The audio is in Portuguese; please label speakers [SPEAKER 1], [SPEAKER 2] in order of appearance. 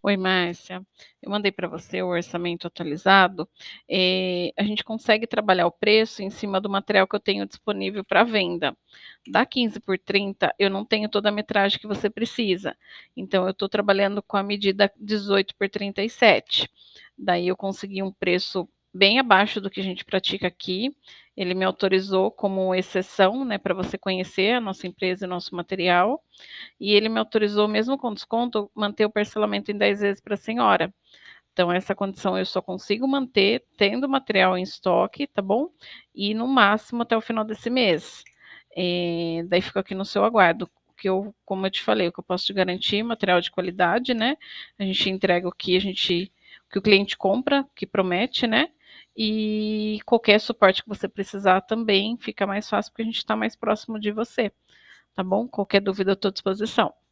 [SPEAKER 1] Oi, Márcia. Eu mandei para você o orçamento atualizado. A gente consegue trabalhar o preço em cima do material que eu tenho disponível para venda. Da 15 por 30, eu não tenho toda a metragem que você precisa. Então, eu estou trabalhando com a medida 18 por 37. Daí, eu consegui um preço bem abaixo do que a gente pratica aqui. Ele me autorizou como exceção, né, para você conhecer a nossa empresa e o nosso material. E ele me autorizou, mesmo com desconto, manter o parcelamento em 10 vezes para a senhora. Então, essa condição eu só consigo manter tendo material em estoque, tá bom? E no máximo até o final desse mês. Daí fico aqui no seu aguardo. Que eu, como eu te falei, o que eu posso te garantir, material de qualidade, né? A gente entrega o que o cliente compra, o que promete, né? E qualquer suporte que você precisar também fica mais fácil porque a gente está mais próximo de você, tá bom? Qualquer dúvida eu estou à disposição.